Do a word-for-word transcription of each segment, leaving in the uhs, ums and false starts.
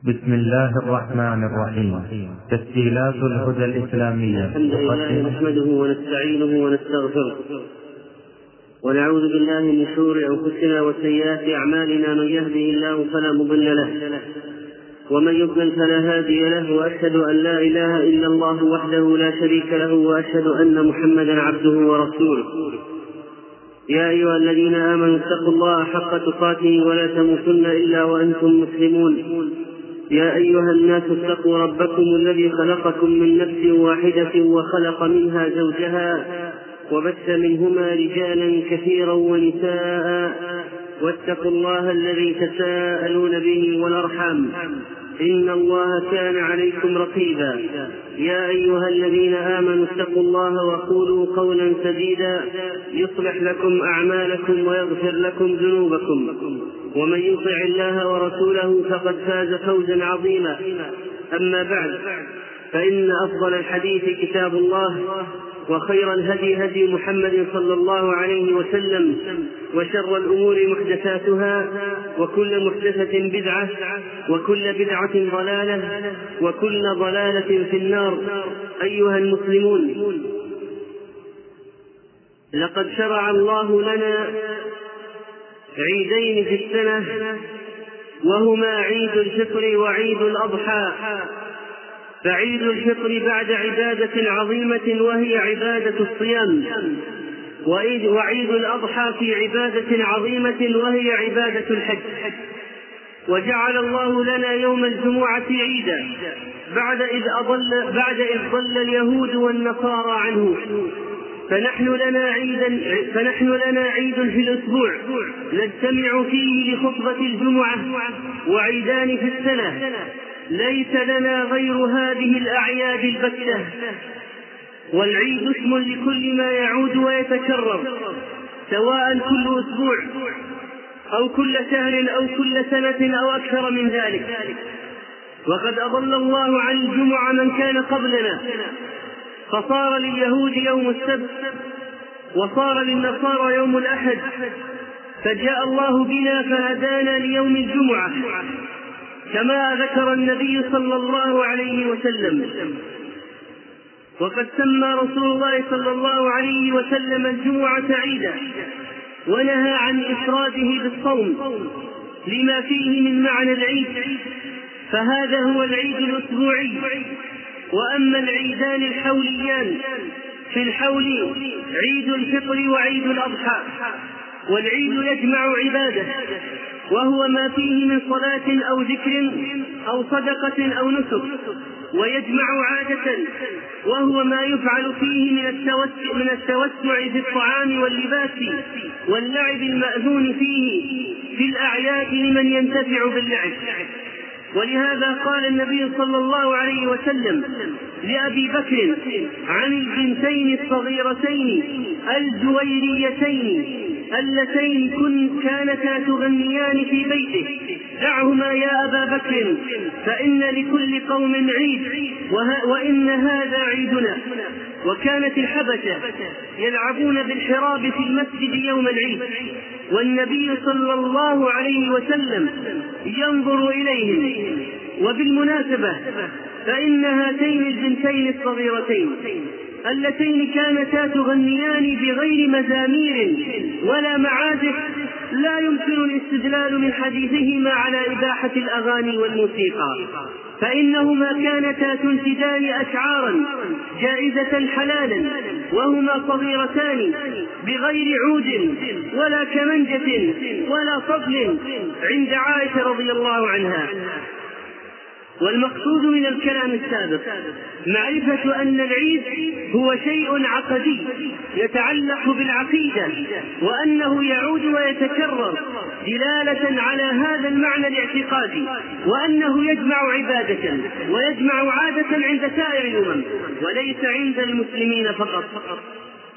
بسم الله الرحمن الرحيم. تسجيلات الهدى الإسلامية. الحمد لله نحمده ونستعينه ونستغفره ونعوذ بالله من شرور أنفسنا وسيئات أعمالنا. من يهده الله فلا مضل له ومن يضلل فلا هادي له، وأشهد أن لا إله إلا الله وحده لا شريك له، وأشهد أن محمدا عبده ورسوله. يا أيها الذين آمنوا اتقوا الله حق تقاته ولا تموتن إلا وأنتم مسلمون. يا أيها الناس اتقوا ربكم الذي خلقكم من نفس واحدة وخلق منها زوجها وبث منهما رجالا كثيرا ونساء، واتقوا الله الذي تساءلون به والأرحام إن الله كان عليكم رقيبا. يا أيها الذين آمنوا اتقوا الله وقولوا قولا سديدا يصلح لكم أعمالكم ويغفر لكم ذنوبكم، ومن يطع الله ورسوله فقد فاز فوزا عظيما. أما بعد، فإن أفضل الحديث كتاب الله، وخير الهدي هدي محمد صلى الله عليه وسلم، وشر الأمور محدثاتها، وكل محدثة بدعة، وكل بدعة ضلالة، وكل ضلالة في النار. أيها المسلمون، لقد شرع الله لنا عيدين في السنة، وهما عيد الفطر وعيد الأضحى. فعيد الفطر بعد عبادة عظيمة وهي عبادة الصيام، وعيد الأضحى في عبادة عظيمة وهي عبادة الحج. وجعل الله لنا يوم الجمعة عيدا بعد إذ أضل بعد إذ ضل اليهود والنصارى عنه. فنحن لنا عيدا فنحن لنا عيد في الأسبوع نجتمع فيه لخطبة الجمعة، وعيدان في السنة ليس لنا غير هذه الأعياد البتة. والعيد اسم لكل ما يعود ويتكرر، سواء كل أسبوع أو كل شهر أو كل سنة أو أكثر من ذلك. وقد أضل الله عن الجمعة من كان قبلنا، فصار لليهود يوم السبت، وصار للنصارى يوم الأحد، فجاء الله بنا فهدانا ليوم الجمعة، كما ذكر النبي صلى الله عليه وسلم. وقد سمى رسول الله صلى الله عليه وسلم الجمعة عيدا، ونهى عن إفراده بالصوم لما فيه من معنى العيد، فهذا هو العيد الأسبوعي. وأما العيدان الحوليان في الحول عيد الفطر وعيد الأضحى. والعيد يجمع عبادة، وهو ما فيه من صلاة أو ذكر أو صدقة أو نسك، ويجمع عادة، وهو ما يفعل فيه من التوسع, من التوسع في الطعام واللباس واللعب المأذون فيه في الأعياد لمن ينتفع باللعب. ولهذا قال النبي صلى الله عليه وسلم لأبي بكر عن البنتين الصغيرتين الجويريتين اللتين كانتا تغنيان في بيته: دعهما يا أبا بكر فإن لكل قوم عيد وإن هذا عيدنا. وكانت الحبشة يلعبون بالحراب في المسجد يوم العيد، والنبي صلى الله عليه وسلم ينظر إليهم. وبالمناسبة فإن هاتين البنتين الصغيرتين اللتين كانتا تغنيان بغير مزامير ولا معازف لا يمكن الاستدلال من حديثهما على إباحة الأغاني والموسيقى، فإنهما كانتا تنتجان أشعارا جائزة حلالا، وهما صغيرتان بغير عود ولا كمنجة ولا طبل عند عائشة رضي الله عنها. والمقصود من الكلام السابق معرفة أن العيد هو شيء عقدي يتعلق بالعقيدة، وأنه يعود ويتكرر دلالة على هذا المعنى الاعتقادي، وأنه يجمع عبادة ويجمع عادة عند سائر الأمم وليس عند المسلمين فقط.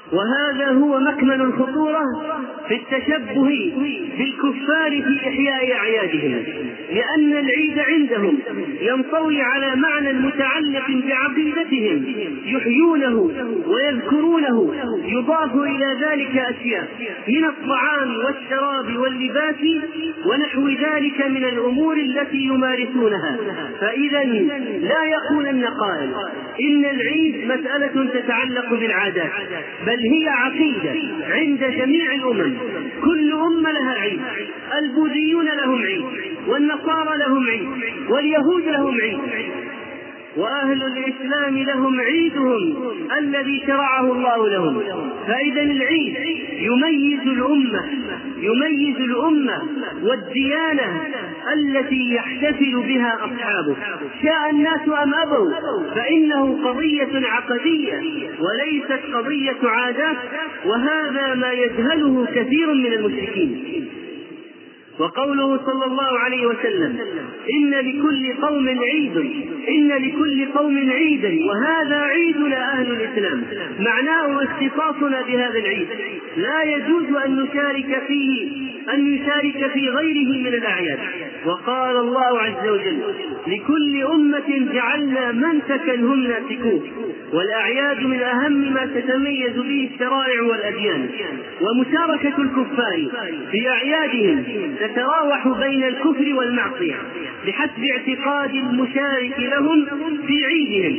وهذا هو مكمن الخطورة في التشبه بالكفار في إحياء أعيادهم، لأن العيد عندهم ينطوي على معنى متعلق بعقيدتهم يحيونه ويذكرونه، يضاف إلى ذلك أشياء من الطعام والشراب واللباس ونحو ذلك من الأمور التي يمارسونها. فإذا لا يقولن قائل إن العيد مسألة تتعلق بالعادات، بل هي عقيدة عند جميع الأمم، كل أمة لها عيد، البوذيون لهم عيد، والنصارى لهم عيد، واليهود لهم عيد، وأهل الإسلام لهم عيدهم الذي شرعه الله لهم. فإذا العيد يميز الأمة يميز الأمة والديانة التي يحتفل بها أصحابه، شاء الناس أم أبوا، فإنه قضية عقدية وليست قضية عادات، وهذا ما يجهله كثير من المشركين. وقوله صلى الله عليه وسلم إن لكل قوم عيد إن لكل قوم عيدا وهذا عيدنا أهل الإسلام، معناه اختصاصنا بهذا العيد، لا يجوز أن نشارك فيه أن نشارك في غيره من الأعياد. وقال الله عز وجل لكل أمة جعلنا منسكا هم ناسكوه، والأعياد من أهم ما تتميز به الشرائع والأديان، ومشاركة الكفار في أعيادهم تتراوح بين الكفر والمعصية بحسب اعتقاد المشارك لهم في عيدهم.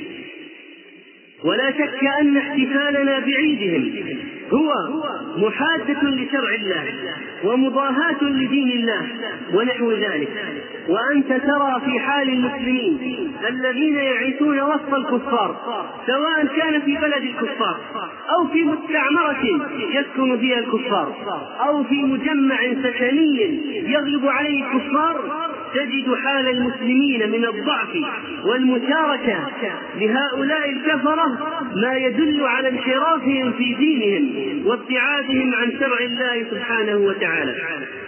ولا شك أن احتفالنا بعيدهم هو محادة لشرع الله ومضاهاة لدين الله ونحو ذلك. وأنت ترى في حال المسلمين الذين يعيشون وسط الكفار، سواء كان في بلد الكفار أو في مستعمرة يسكن فيها الكفار أو في مجمع سكني يغلب عليه الكفار، تجد حال المسلمين من الضعف والمشاركة لهؤلاء الكفرة ما يدل على انحرافهم في دينهم وابتعادهم عن شرع الله سبحانه وتعالى.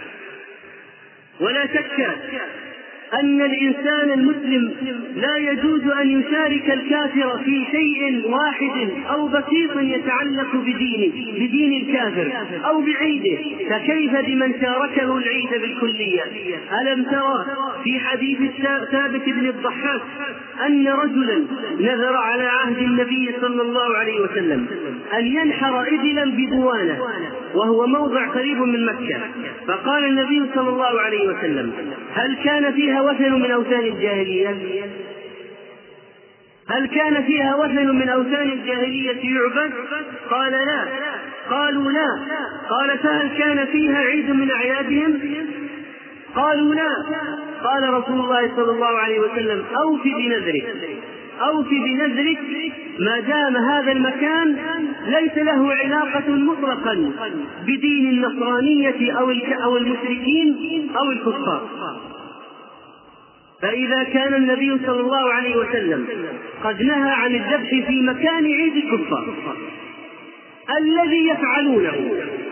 ولا شك أن الإنسان المسلم لا يجوز أن يشارك الكافر في شيء واحد أو بسيط يتعلق بدينه بدين الكافر أو بعيده، فكيف بمن شاركه العيد بالكلية؟ ألم ترى في حديث ثابت بن الضحاك أن رجلا نذر على عهد النبي صلى الله عليه وسلم أن ينحر إبلا ببوانة وهو موضع قريب من مكة، فقال النبي صلى الله عليه وسلم هل كان فيها وثن من أوثان الجاهلية؟ هل كان فيها وثن من أوثان الجاهلية يعبد؟ قال لا. قالوا لا. قال فهل كان فيها عيد من أعيادهم؟ قالوا لا. قال رسول الله صلى الله عليه وسلم أوف بنذرك أوف بنذرك ما دام هذا المكان ليس له علاقة مطلقا بدين النصرانية أو المشركين أو الكفار. فإذا كان النبي صلى الله عليه وسلم قد نهى عن الذبح في مكان عيد الكفار الذي يفعلونه،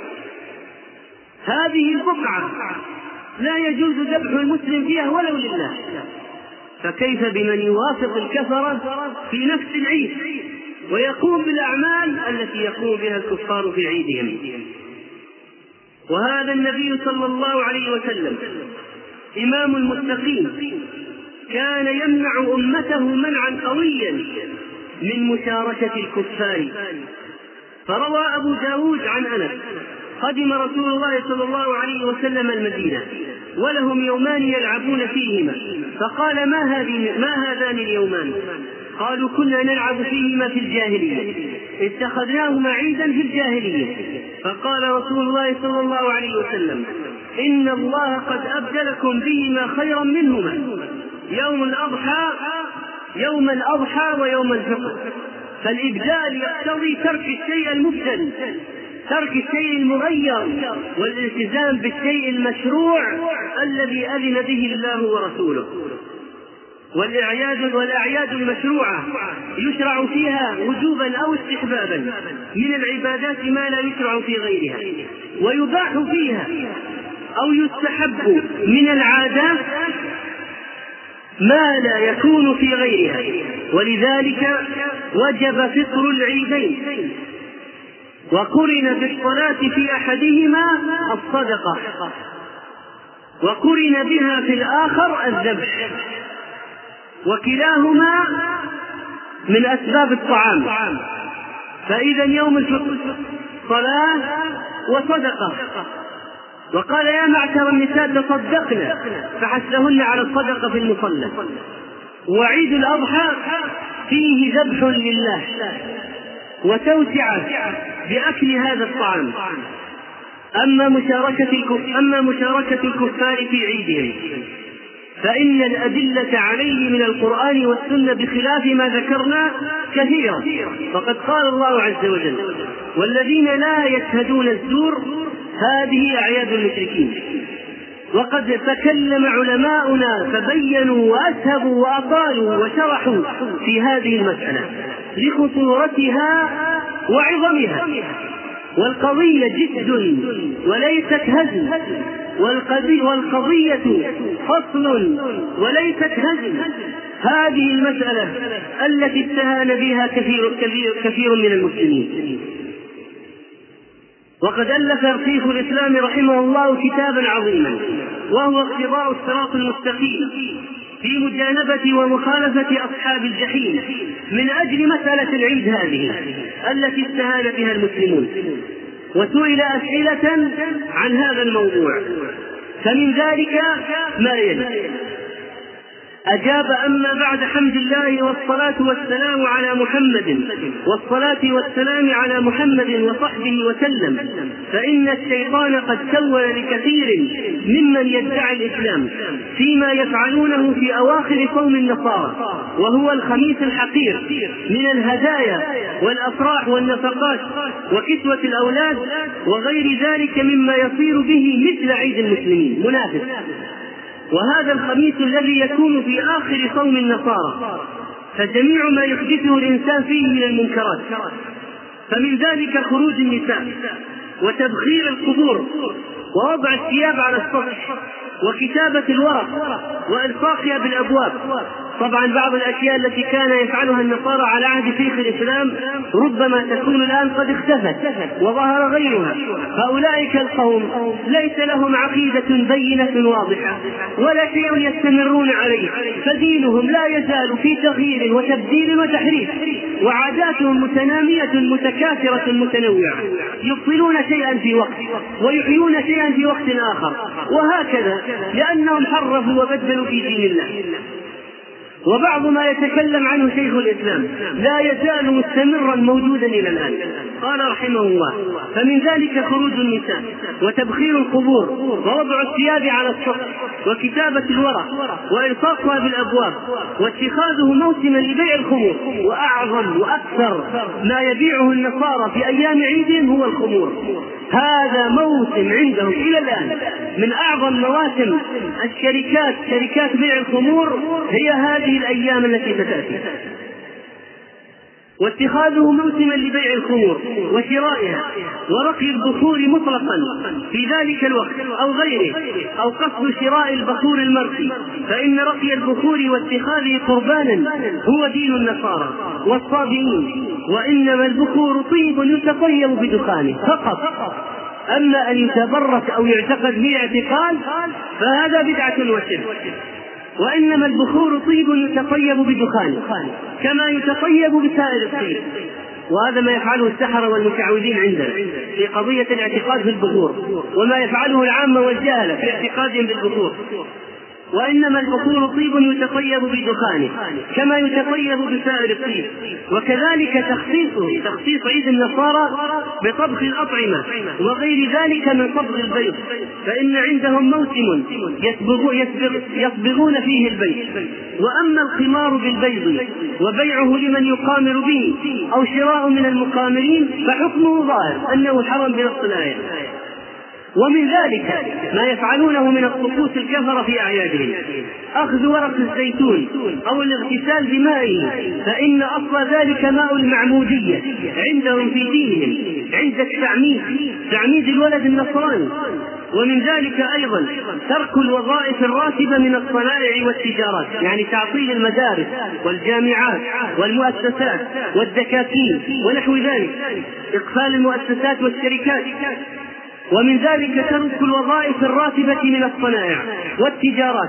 هذه البقعة لا يجوز ذبح المسلم فيها ولو لله، فكيف بمن يوافق الكفرة في نفس العيد ويقوم بالأعمال التي يقوم بها الكفار في عيدهم؟ وهذا النبي صلى الله عليه وسلم إمام المتقين كان يمنع أمته منعا قويا من مشاركة الكفار. فروى أبو داود عن أنس قدم رسول الله صلى الله عليه وسلم المدينة ولهم يومان يلعبون فيهما، فقال ما, هذه ما هذان اليومان؟ قالوا كنا نلعب فيهما في الجاهلية، اتخذناهما عيدا في الجاهلية. فقال رسول الله صلى الله عليه وسلم إن الله قد أبدلكم بهما خيرا منهما، يوم الأضحى يوم الأضحى ويوم الفطر. فالإبدال يقتضي ترك الشيء المبدل، ترك الشيء المغير، والالتزام بالشيء المشروع الذي أذن به الله ورسوله. والأعياد والأعياد المشروعة يشرع فيها وجوبا أو استحبابا من العبادات ما لا يشرع في غيرها، ويباح فيها أو يستحب من العادات ما لا يكون في غيرها. ولذلك وجب فطر العيدين وقرن بالصلاة في أحدهما الصدقة، وقرن بها في الآخر الذبح، وكلاهما من أسباب الطعام. فإذا يوم الفطر صلاة وصدقة. وقال يا معشر النساء تصدقن فحثهن على الصدقة في المصلى. وعيد الأضحى فيه ذبح لله وتوسعة بأكل هذا الطعام. أما مشاركة أما مشاركة الكفار في عيدهم فإن الأدلة عليه من القرآن والسنة بخلاف ما ذكرنا كثيرة. فقد قال الله عز وجل والذين لا يشهدون الزور هذه أعياد المشركين. وقد تكلم علماؤنا فبينوا وأسهبوا وأطالوا وشرحوا في هذه المسألة لخطورتها وعظمها. والقضية جد وليست هزل، والقضية فصل وليست هزل. هذه المسألة التي استهان بها كثير, كثير, كثير من المسلمين. وقد ألف شيخ الإسلام رحمه الله كتابا عظيما وهو اقتضاء الصراط المستقيم في مجانبة ومخالفة أصحاب الجحيم من أجل مسألة العيد هذه التي استهان بها المسلمون. وسئل أسئلة عن هذا الموضوع فمن ذلك ما يلي: أجاب أما بعد حمد الله والصلاة والسلام على محمد والصلاة والسلام على محمد وصحبه وسلم، فإن الشيطان قد سول لكثير ممن يدعي الإسلام فيما يفعلونه في أواخر صوم النصارى، وهو الخميس الحقير من الهدايا والأفراح والنفقات وكسوة الأولاد وغير ذلك مما يصير به مثل عيد المسلمين منافس. وهذا الخميس الذي يكون في آخر صوم النصارى فجميع ما يحدثه الإنسان فيه من المنكرات، فمن ذلك خروج النساء وتبخير القبور ووضع الثياب على السطح وكتابة الورق وإلصاقها بالأبواب. طبعا بعض الأشياء التي كان يفعلها النصارى على عهد شيخ الإسلام ربما تكون الآن قد اختفت وظهر غيرها. فأولئك القوم ليس لهم عقيدة بينة واضحة ولا شيء يستمرون عليه، فدينهم لا يزال في تغيير وتبديل وتحريف، وعاداتهم متنامية متكاثرة متنوعة، يبطلون شيئا في وقت ويحيون شيئا في وقت آخر، وهكذا لأنهم حرفوا وبدلوا في دين الله. وبعض ما يتكلم عنه شيخ الإسلام لا يزال مستمرا موجودا إلى الآن. قال رحمه الله: فمن ذلك خروج النساء وتبخير القبور ووضع الثياب على السطح وكتابة الورق وإلصاقها بالأبواب واتخاذه موسما لبيع الخمور. وأعظم وأكثر ما يبيعه النصارى في أيام عيدهم هو الخمور. هذا موسم عندهم إلى الآن من أعظم مواسم الشركات، شركات بيع الخمور هي هذه الأيام التي ستأتي. واتخاذه موسما لبيع الخمور وشرائها ورقي البخور مطلقا في ذلك الوقت أو غيره، أو قصد شراء البخور المرقي، فإن رقي البخور واتخاذه قربانا هو دين النصارى والصابئين. وإنما البخور طيب يتطيب بدخانه فقط، أما أن يتبرك أو يعتقد به اعتقاد فهذا بدعة وشرك. وإنما البخور طيب يتطيب بدخانه كما يتطيب بسائر الطيب، وهذا ما يفعله السحرة والمشعوذين عندنا في قضية الاعتقاد في البخور، وما يفعله العامة والجهلة في اعتقادهم بالبخور. وإنما البخور طيب يتطيب بدخانه كما يتطيب بسائر الطيب. وكذلك تخصيصه تخصيص عيد النصارى بطبخ الأطعمة وغير ذلك من صبغ البيض، فإن عندهم موسم يصبغ يصبغ يصبغون فيه البيض. وأما القمار بالبيض وبيعه لمن يقامر به أو شراء من المقامرين فحكمه ظاهر أنه حرام بنص الآية. ومن ذلك ما يفعلونه من الطقوس الكفر في أعيادهم: أخذ ورق الزيتون أو الاغتسال بمائه، فإن أصل ذلك ماء المعمودية عندهم في دينهم عند التعميد، تعميد الولد النصراني. ومن ذلك أيضا ترك الوظائف الراتبة من الصنائع والتجارات، يعني تعطيل المدارس والجامعات والمؤسسات والدكاكين ونحو ذلك، إقفال المؤسسات والشركات. ومن ذلك ترك الوظائف الراتبة من الصنائع والتجارات،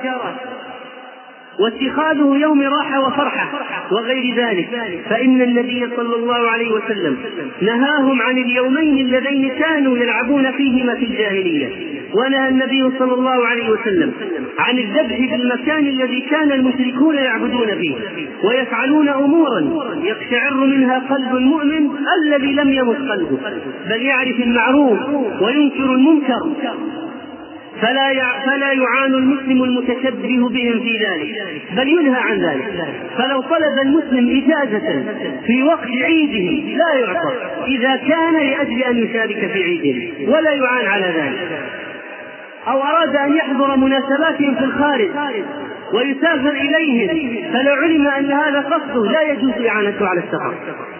واتخاذه يوم راحة وفرحة وغير ذلك، فإن النبي صلى الله عليه وسلم نهاهم عن اليومين اللذين كانوا يلعبون فيهما في الجاهلية. ونهى النبي صلى الله عليه وسلم عن الذبح في المكان الذي كان المشركون يعبدون فيه ويفعلون أمورا يقشعر منها قلب المؤمن الذي لم يمت قلبه، بل يعرف المعروف وينكر المنكر، فلا فلا يعان المسلم المتشبه بهم في ذلك، بل ينهى عن ذلك. فلو طلب المسلم إجازة في وقت عيدهم لا يعطى إذا كان لأجل أن يشارك في عيدهم، ولا يعان على ذلك. أو أراد أن يحضر مناسباتهم في الخارج ويسافر إليهم، فلو علم أن هذا قصده لا يجوز إعانته على السفر.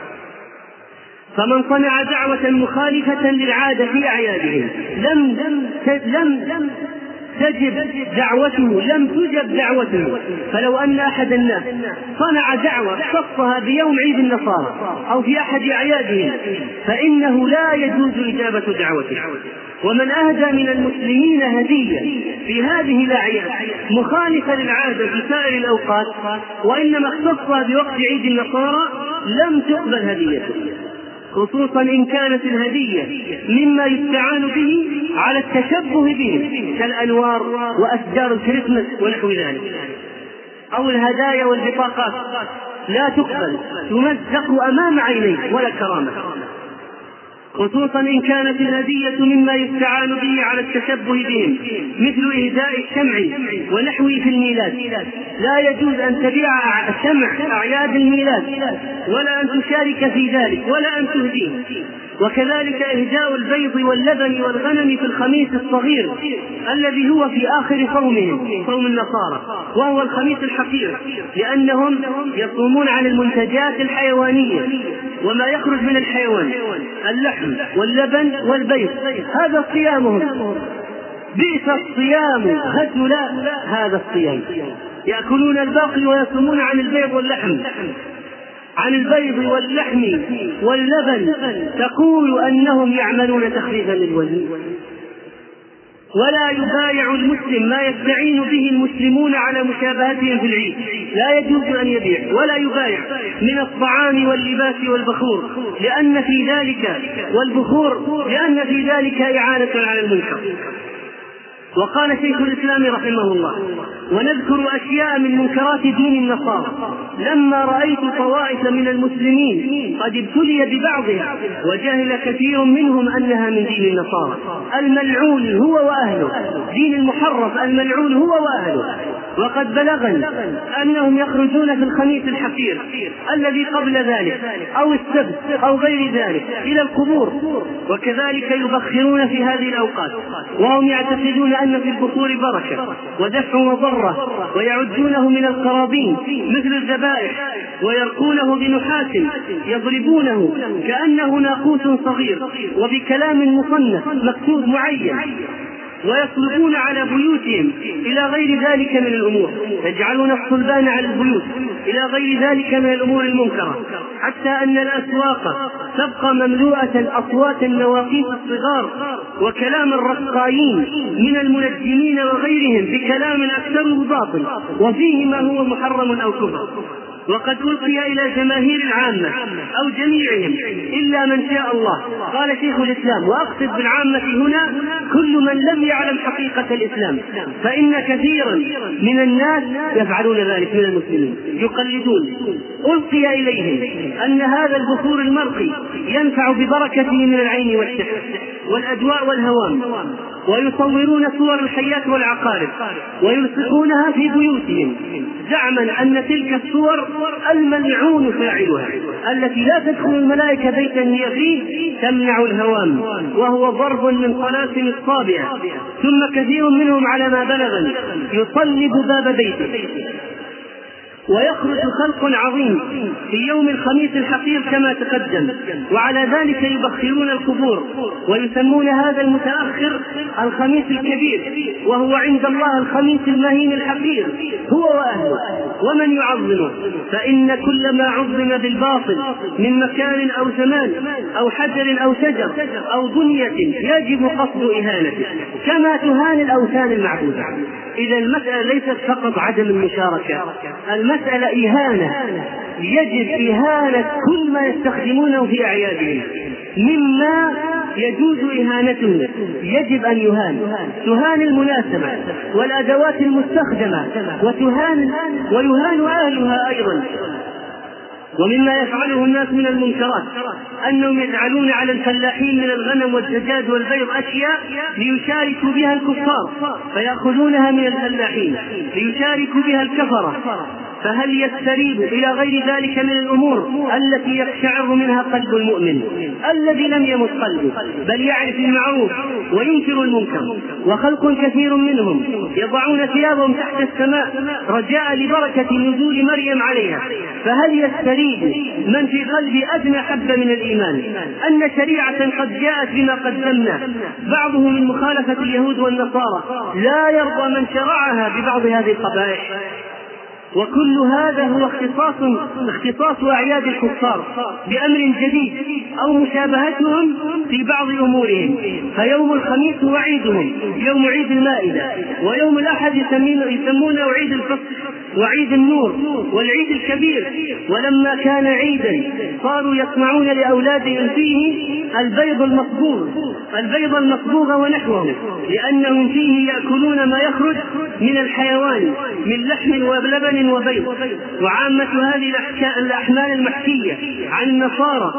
فمن صنع دعوة مخالفة للعادة في أعيادهم لم لم تجب دعوته لم تجب دعوته. فلو أن أحد الناس صنع دعوة خصها بيوم عيد النصارى أو في أحد أعيادهم فإنه لا يجوز إجابة دعوته. ومن أهدى من المسلمين هدية في هذه الأعياد مخالفة للعادة في سائر الأوقات وإنما اختصها بوقت عيد النصارى لم تقبل هديته، خصوصا إن كانت الهدية مما يستعان به على التشبه بهم كالأنوار وأشجار الكريسماس ونحو ذلك، أو الهدايا والبطاقات لا تقبل، تمزق أمام عينيه ولا كرامة، خصوصا إن كانت الهدية مما يستعان به على التشبه بهم مثل إهداء الشمع ونحوه في الميلاد. لا يجوز أن تبيع شمع أعياد الميلاد ولا أن تشارك في ذلك ولا أن تهديه. وكذلك إهداء البيض واللبن والغنم في الخميس الصغير الذي هو في آخر صومهم صوم النصارى، وهو الخميس الحقير، لأنهم يصومون عن المنتجات الحيوانية وما يخرج من الحيوان، اللحم واللبن والبيض، هذا صيامهم. بئس الصيام هزلا هذا الصيام، يأكلون الباقي ويصومون عن البيض واللحم عن البيض واللحم واللبن، تقول أنهم يعملون تخفيفا للوزن. ولا يبايع المسلم ما يستعين به المسلمون على مشابهتهم في العيد، لا يجوز أن يبيع ولا يبايع من الطعام واللباس والبخور، لأن في ذلك والبخور لأن في ذلك إعانة على المنكر. وقال شيخ الإسلام رحمه الله: ونذكر أشياء من منكرات دين النصارى لما رأيت طوائف من المسلمين قد ابتلي ببعضها وجهل كثير منهم أنها من دين النصارى الملعون هو وأهله، دين المحرف الملعون هو وأهله. وقد بلغني أنهم يخرجون في الخميس الحقير الذي قبل ذلك أو السبت أو غير ذلك إلى القبور، وكذلك يبخرون في هذه الأوقات، وهم يعتقدون أن في البخور بركة ودفع وضرة، ويعدونه من القرابين مثل الذبائح، ويرقونه بنحاس يضربونه كأنه ناقوس صغير وبكلام مصنف مكتوب معين، ويصلبون على بيوتهم إلى غير ذلك من الأمور، يجعلون الصلبان على البيوت إلى غير ذلك من الأمور المنكرة، حتى أن الأسواق تبقى مملوءة أصوات النواقيس الصغار وكلام الرقايين من المنجمين وغيرهم بكلام أكثره باطل وفيه ما هو محرم أو كفر. وقد ألقي إلى جماهير العامة أو جميعهم إلا من شاء الله. قال شيخ الإسلام: وأقصد بالعامة هنا كل من لم يعلم حقيقة الإسلام، فإن كثيرا من الناس يفعلون ذلك من المسلمين يقلدون. ألقي إليهم أن هذا البخور المرقي ينفع ببركته من العين والسحر والأدواء والهوام، ويصورون صور الحيات والعقارب ويلصقونها في بيوتهم زعما أن تلك الصور الملعون فاعلها التي لا تدخل الملائكة بيتا هي فيه تمنع الهوام، وهو ضرب من طلاسم الصابع. ثم كثير منهم على ما بلغني يصلب باب بيته ويخرج خلق عظيم في يوم الخميس الحقير كما تقدم، وعلى ذلك يبخرون القبور ويسمون هذا المتأخر الخميس الكبير، وهو عند الله الخميس المهين الحقير هو وأهله ومن يعظمه، فإن كل ما عظم بالباطل من مكان أو زمان أو حجر أو شجر أو بنية يجب قصد إهانته كما تهان الأوثان المعبودة. إذا المسألة ليست فقط عدم المشاركة، المسألة إهانة، يجب إهانة كل ما يستخدمونه في أعيادهم مما يجوز إهانته، يجب أن يهان، تهان المناسبة والأدوات المستخدمة وتهان ويهان أهلها أيضا. ومما يفعله الناس من المنكرات أنهم يجعلون على الفلاحين من الغنم والدجاج والبيض أشياء ليشاركوا بها الكفار، فيأخذونها من الفلاحين ليشاركوا بها الكفرة، فهل يستريب إلى غير ذلك من الأمور التي يقشعر منها قلب المؤمن الذي لم يمت قلبه بل يعرف المعروف وينكر المنكر؟ وخلق كثير منهم يضعون ثيابهم تحت السماء رجاء لبركة نزول مريم عليها، فهل يستريب من في قلب أدنى حبة من الإيمان أن شريعة قد جاءت بما قدمنا بعضه من مخالفة اليهود والنصارى لا يرضى من شرعها ببعض هذه القبائح؟ وكل هذا هو اختصاص اختصاص أعياد الكفار بأمر جديد أو مشابهتهم في بعض أمورهم، فيوم الخميس هو عيدهم، يوم عيد المائدة، ويوم الأحد يسمونه عيد الفصل وعيد النور والعيد الكبير. ولما كان عيدا صاروا يصنعون لأولادهم فيه البيض المصبوغ البيض المصبوغ ونحوه، لأنهم فيه يأكلون ما يخرج من الحيوان من لحم ولبن وبيض. وعامة هذه الأحمال المحكية عن النصارى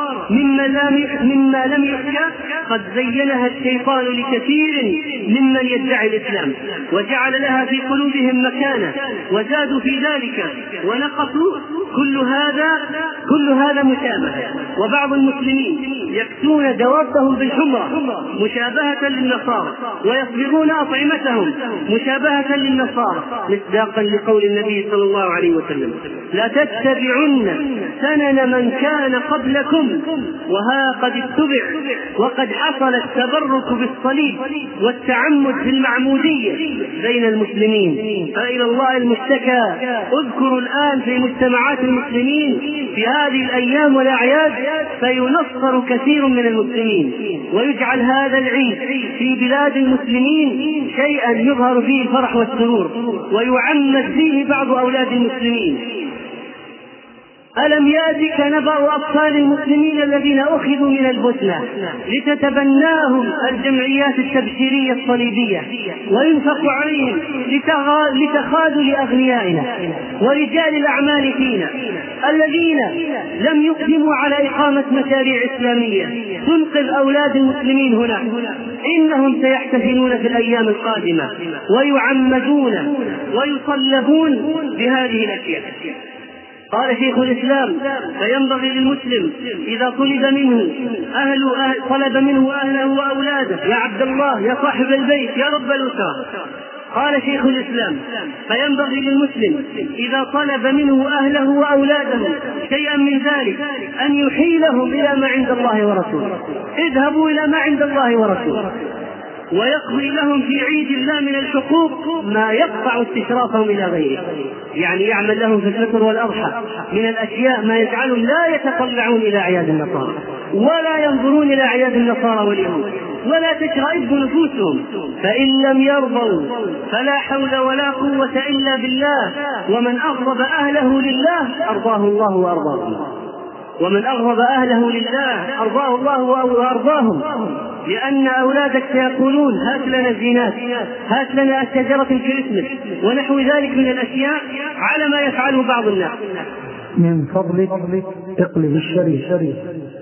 مما لم يحكى قد زينها الشيطان لكثير ممن يدعي الإسلام وجعل لها في قلوبهم مكانة وزادوا في ذلك ونقصوا. كل هذا كل هذا مشابهة. وبعض المسلمين يكسون دوابهم بالحمرة مشابهة للنصارى ويصبغون أطعمتهم مشابهة للنصارى مصداقا لقول النبي صلى الله عليه وسلم: لا تتبعن سنن من كان قبلكم وها قد اتبع وقد حصل التبرك بالصليب والتعمد في المعمودية بين المسلمين، فإلى الله المشتكى. اذكروا الآن في مجتمعات المسلمين في هذه الأيام والأعياد فينصر كثير من المسلمين ويجعل هذا العيد في بلاد المسلمين شيئا يظهر فيه الفرح والسرور ويعمد فيه بعض أولاد المسلمين. ألم يأتك نبأ أطفال المسلمين الذين أخذوا من البوسنة لتتبناهم الجمعيات التبشيرية الصليبية وينفق عليهم لتخاذل أغنيائنا ورجال الأعمال فينا الذين لم يقدموا على إقامة مشاريع إسلامية تنقذ أولاد المسلمين هنا؟ إنهم سيحتفلون في الأيام القادمة ويعمدون ويصلبون بهذه الأشياء. قال شيخ الإسلام: فينبغي للمسلم إذا طلب منه أهل أهل طلب منه أهله وأولاده: يا عبد الله، يا صاحب البيت، يا رب الأسرة. قال شيخ الإسلام: فينبغي للمسلم إذا طلب منه أهله وأولاده شيئا من ذلك أن يحيلهم إلى ما عند الله ورسوله. اذهبوا إلى ما عند الله ورسوله، ويقضي لهم في عيد الله من الحقوق ما يقطع استشرافهم إلى غيره، يعني يعمل لهم في الفطر والأضحى من الأشياء ما يجعلهم لا يتطلعون إلى أعياد النصارى ولا ينظرون إلى أعياد النصارى واليهود ولا تشرئب نفوسهم. فإن لم يرضوا فلا حول ولا قوة إلا بالله. ومن أغضب أهله لله أرضاه الله وأرضاهم ومن أغضب أهله لله أرضاه الله وأرضاهم لأن أولادك سيقولون: هات لنا الزينات، هات لنا الشجرة الكريسماس ونحو ذلك من الأشياء على ما يفعله بعض الناس. من فضلك اقلب الشريف.